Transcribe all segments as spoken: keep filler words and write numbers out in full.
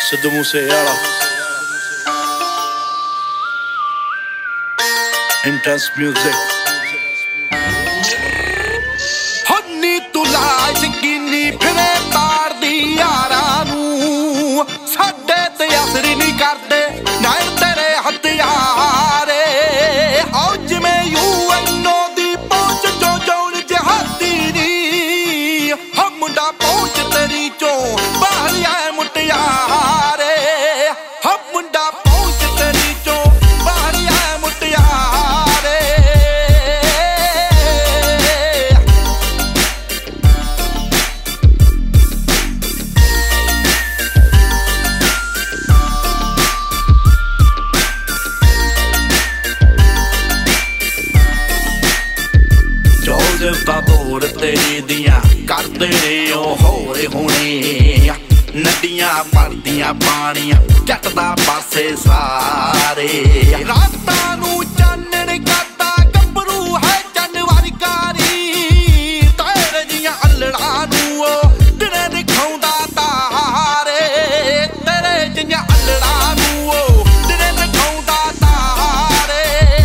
Sidhu Moosewala intense music ਹੰਨੀ ਤੂੰ ਲਾਸ਼ ਕਿੰਨੀ ਫਿਰੇ ਤਾਰਦੀ ਯਾਰਾਂ ਨੂੰ ਸਾਡੇ ਤੇ ਅਸਰ ਨਹੀਂ ਕਰਦੇ ਨਾ ਤੇਰੇ ਹਥਿਆਰੇ ਆਉ ਜਿਵੇਂ ਯੂ ਐਨ ਓ ਦੀ ਪਹੁੰਚ ਚੋਂ ਜੌਣ ਜਹਾਦੀ ਨੀ ਹਮ ਮੁੰਡਾ ਪਹੁੰਚ ਤੇਰੀ ਚੋਂ ਬਾਹਰ ਆਏ ਮੁਟਿਆਰੇ ਹਮ ਮੁੰਡਾ ਪਹੁੰਚ ਤੇਰੀ ਚੋਂ ਬਾਹਰ ਆਏ ਮੁਟਿਆਰੇ ਤਾਂ ਤੋੜ ਤੇਰੀ ਦੀਆਂ ਕਰਦੇ ਨੇ ਉਹ ਹੋਰੇ ਹੋਣੇ ਨਦੀਆਂ ਭਰਦੀਆਂ ਪਾਣੀਆਂ ਜੱਟ ਦਾ ਪਾਸੇ ਸਾਰੇ ਰਾਤਾਂ ਨੂੰ ਚਾਨਣ ਕਰਦਾ ਗੱਭਰੂ ਹੈ ਚੰਨ ਵਰਗਾਰੀ ਤੇਰੇ ਜੀਆਂ ਅਲੜਾਂ ਨੂੰ ਉਹ ਦਿਨੇ ਦਿਖਾਉਂਦਾ ਤਾਰੇ ਤੇਰੇ ਜੀਆਂ ਅਲੜਾਂ ਨੂੰ ਉਹ ਦਿਨੇ ਦਿਖਾਉਂਦਾ ਤਾਰੇ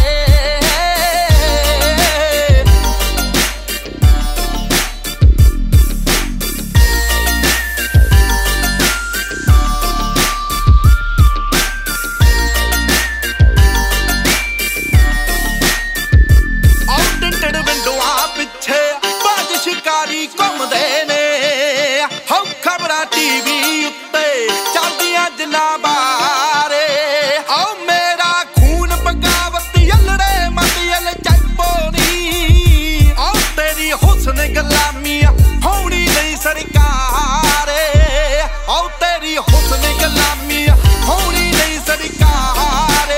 ਸ਼ਿਕਾਰੀ ਘੁੰਮਦੇ ਨੇ ਹਉ ਖਬਰਾਂ ਟੀਵੀ ਉੱਤੇ ਚੱਲਦੀਆਂ ਜਿੰਨਾ ਬਾਰੇ ਆਓ ਮੇਰਾ ਖੂਨ ਬਗਾਵਤ ਯਲੜੇ ਮਤਿਲ ਚੱਪੋਨੀ ਆਓ ਤੇਰੀ ਹੁਸਨ ਗੁਲਾਮੀ ਹੋਣੀ ਨਹੀਂ ਸਰਕਾਰੇ ਆਓ ਤੇਰੀ ਹੁਸਨ ਗੁਲਾਮੀ ਹੋਣੀ ਨਹੀਂ ਸਰਕਾਰੇ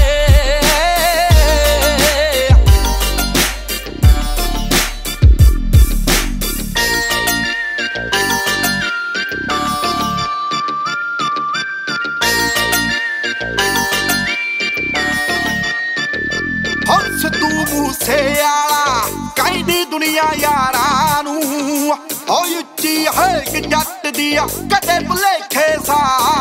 ਸਿੱਧੂ ਮੂਸੇਵਾਲਾ ਕਹਿੰਦੀ ਦੁਨੀਆ ਯਾਰਾਂ ਨੂੰ ਓ ਉੱਚੀ ਹੈ ਕਿ ਜੱਟ ਦੀ ਕਦੇ ਭੁਲੇਖੇ ਸਾ